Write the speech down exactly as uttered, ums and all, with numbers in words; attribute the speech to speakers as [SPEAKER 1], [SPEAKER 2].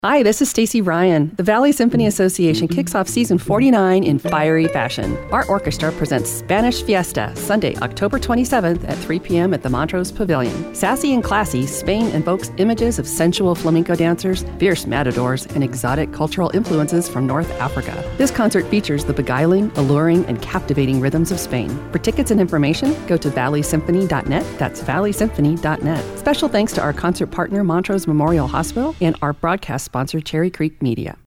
[SPEAKER 1] Hi, this is Stacy Ryan. The Valley Symphony Association kicks off season forty-nine in fiery fashion. Our orchestra presents Spanish Fiesta, Sunday, October twenty-seventh at three p.m. at the Montrose Pavilion. Sassy and classy, Spain invokes images of sensual flamenco dancers, fierce matadors, and exotic cultural influences from North Africa. This concert features the beguiling, alluring, and captivating rhythms of Spain. For tickets and information, go to valley symphony dot net. That's valley symphony dot net. Special thanks to our concert partner, Montrose Memorial Hospital, and our broadcast sponsor, Cherry Creek Media.